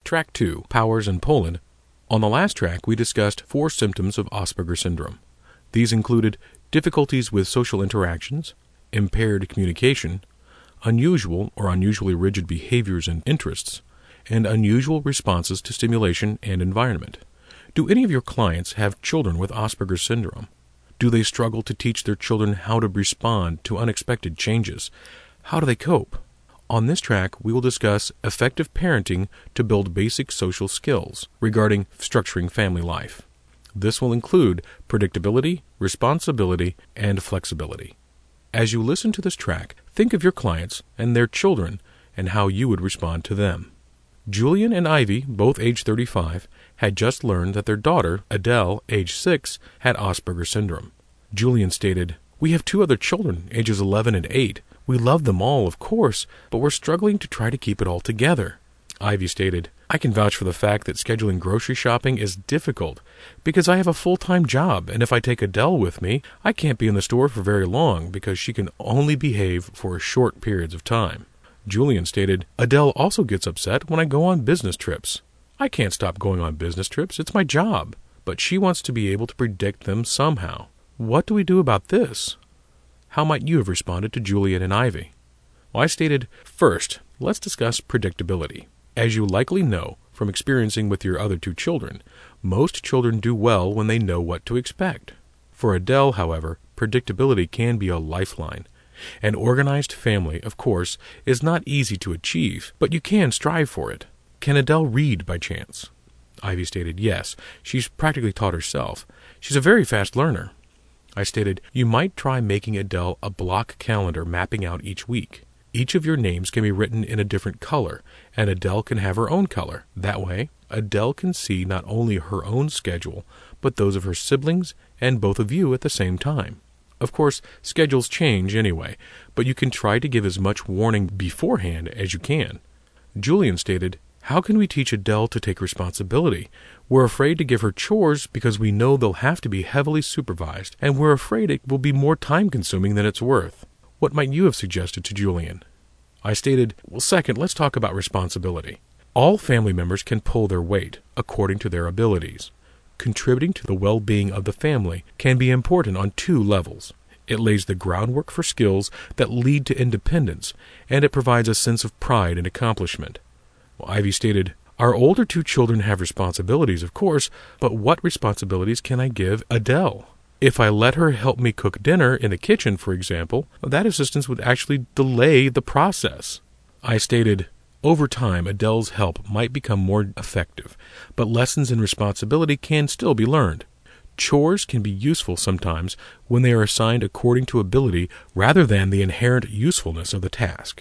Track 2, Powers and Poland. On the last track, we discussed 4 symptoms of Asperger syndrome. These included difficulties with social interactions, impaired communication, unusual or unusually rigid behaviors and interests, and unusual responses to stimulation and environment. Do any of your clients have children with Asperger syndrome? Do they struggle to teach their children how to respond to unexpected changes? How do they cope? On this track, we will discuss effective parenting to build basic social skills regarding structuring family life. This will include predictability, responsibility, and flexibility. As you listen to this track, think of your clients and their children and how you would respond to them. Julian and Ivy, both age 35, had just learned that their daughter, Adele, age 6, had Asperger syndrome. Julian stated, "We have 2 other children, ages 11 and 8. We love them all, of course, but we're struggling to try to keep it all together." Ivy stated, "I can vouch for the fact that scheduling grocery shopping is difficult because I have a full-time job, and if I take Adele with me, I can't be in the store for very long because she can only behave for short periods of time." Julian stated, "Adele also gets upset when I go on business trips. I can't stop going on business trips, it's my job, but she wants to be able to predict them somehow. What do we do about this?" How might you have responded to Julian and Ivy? Well, I stated, first, let's discuss predictability. As you likely know from experiencing with your other 2 children, most children do well when they know what to expect. For Adele, however, predictability can be a lifeline. An organized family, of course, is not easy to achieve, but you can strive for it. Can Adele read by chance? Ivy stated, yes, she's practically taught herself. She's a very fast learner. I stated, you might try making Adele a block calendar mapping out each week. Each of your names can be written in a different color, and Adele can have her own color. That way, Adele can see not only her own schedule, but those of her siblings and both of you at the same time. Of course, schedules change anyway, but you can try to give as much warning beforehand as you can. Julian stated, how can we teach Adele to take responsibility? We're afraid to give her chores because we know they'll have to be heavily supervised, and we're afraid it will be more time-consuming than it's worth. What might you have suggested to Julian? I stated, well, second, let's talk about responsibility. All family members can pull their weight according to their abilities. Contributing to the well-being of the family can be important on 2 levels. It lays the groundwork for skills that lead to independence, and it provides a sense of pride and accomplishment. Well, Ivy stated, our older 2 children have responsibilities, of course, but what responsibilities can I give Adele? If I let her help me cook dinner in the kitchen, for example, that assistance would actually delay the process. I stated, over time, Adele's help might become more effective, but lessons in responsibility can still be learned. Chores can be useful sometimes when they are assigned according to ability rather than the inherent usefulness of the task.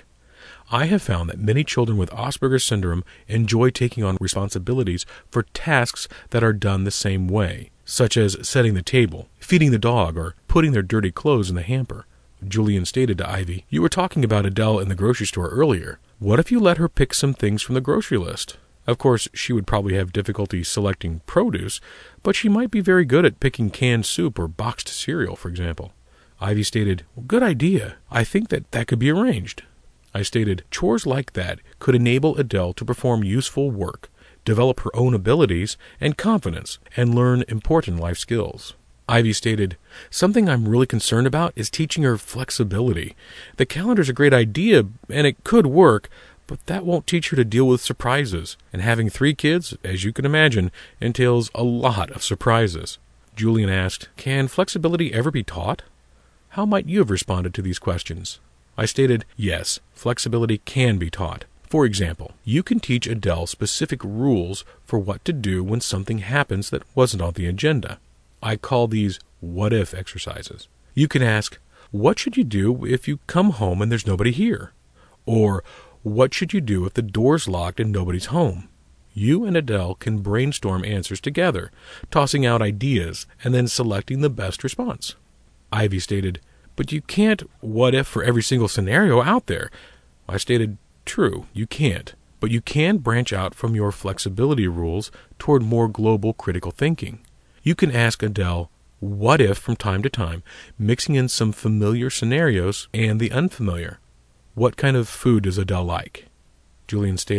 I have found that many children with Asperger syndrome enjoy taking on responsibilities for tasks that are done the same way, such as setting the table, feeding the dog, or putting their dirty clothes in the hamper. Julian stated to Ivy, you were talking about Adele in the grocery store earlier. What if you let her pick some things from the grocery list? Of course, she would probably have difficulty selecting produce, but she might be very good at picking canned soup or boxed cereal, for example. Ivy stated, well, good idea. I think that could be arranged. I stated, chores like that could enable Adele to perform useful work, develop her own abilities and confidence, and learn important life skills. Ivy stated, something I'm really concerned about is teaching her flexibility. The calendar's a great idea, and it could work, but that won't teach her to deal with surprises. And having 3 kids, as you can imagine, entails a lot of surprises. Julian asked, can flexibility ever be taught? How might you have responded to these questions? I stated, yes, flexibility can be taught. For example, you can teach Adele specific rules for what to do when something happens that wasn't on the agenda. I call these what-if exercises. You can ask, what should you do if you come home and there's nobody here? Or, what should you do if the door's locked and nobody's home? You and Adele can brainstorm answers together, tossing out ideas and then selecting the best response. Ivy stated, but you can't what-if for every single scenario out there. I stated, true, you can't, but you can branch out from your flexibility rules toward more global critical thinking. You can ask Adele, what if from time to time, mixing in some familiar scenarios and the unfamiliar. What kind of food does Adele like? Julian stated,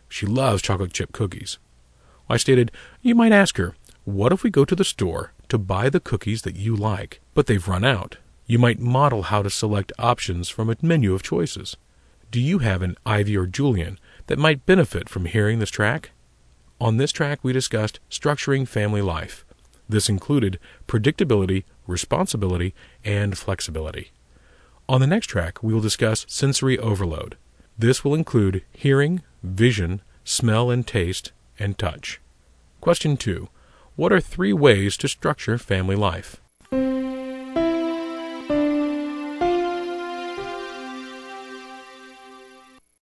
She loves chocolate chip cookies. I stated, you might ask her, what if we go to the store to buy the cookies that you like, but they've run out? You might model how to select options from a menu of choices. Do you have an Ivy or Julian that might benefit from hearing this track? On this track, we discussed structuring family life. This included predictability, responsibility, and flexibility. On the next track, we will discuss sensory overload. This will include hearing, vision, smell and taste, and touch. Question 2. What are 3 ways to structure family life?